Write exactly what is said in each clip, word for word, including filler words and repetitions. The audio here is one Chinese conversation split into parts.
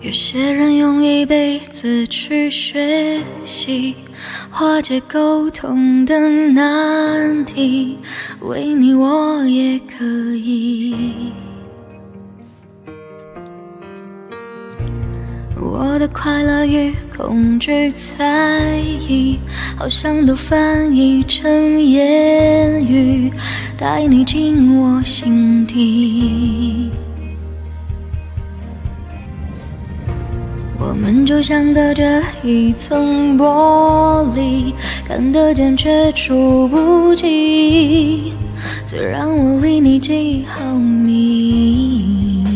有些人用一辈子去学习化解沟通的难题，为你我也可以。我的快乐与恐惧猜疑，好像都翻译成言语，带你进我心底。我们就像隔着一层玻璃，看得见却触不及，虽然我离你几毫米。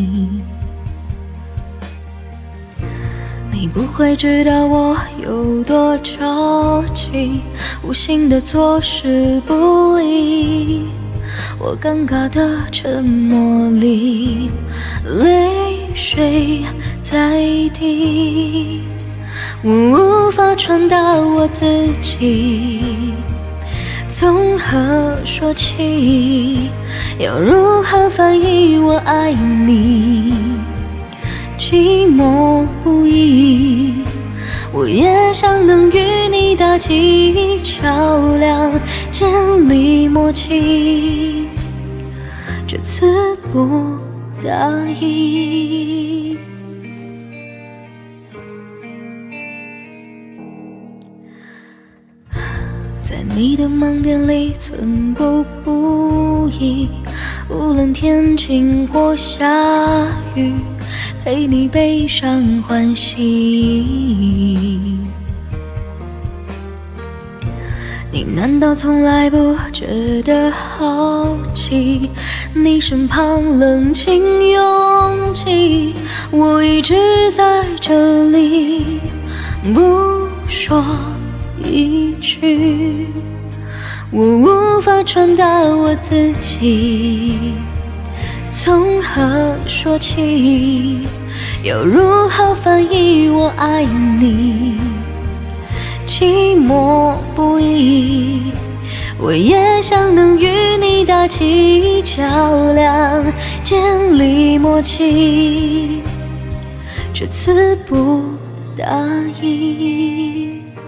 你不会知道我有多着急，无心的错事不理，我尴尬的沉默里，泪水在滴，我无法传达我自己，从何说起，要如何翻译我爱你，寂寞不已，我也想能与你搭起桥梁，建立默契，这次不答应。在你的盲点里寸步不移，无论天晴或下雨，陪你悲伤欢喜。你难道从来不觉得好奇？你身旁冷清拥挤，我一直在这里，不说一句，我无法传达我自己，从何说起，要如何翻译我爱你，寂寞不已，我也想能与你搭起桥梁，建立默契，这次不答应。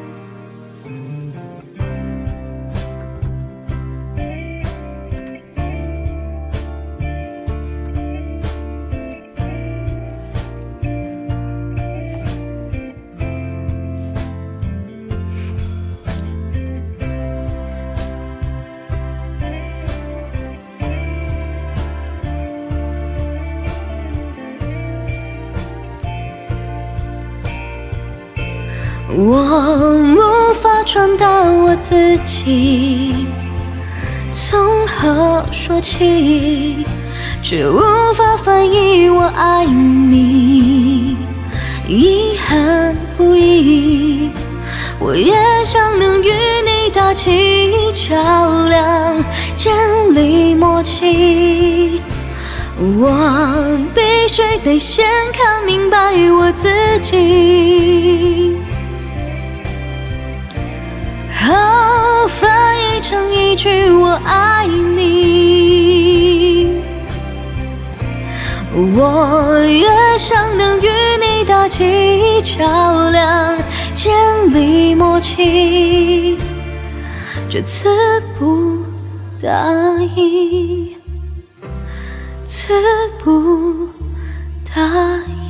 我无法传达我自己，从何说起，却无法翻译我爱你，遗憾不已，我也想能与你搭起桥梁，建立默契，我必须得先看明白我自己，好翻译成一句我爱你，我也想能与你搭起桥梁，建立默契，这次不答应，次不答应。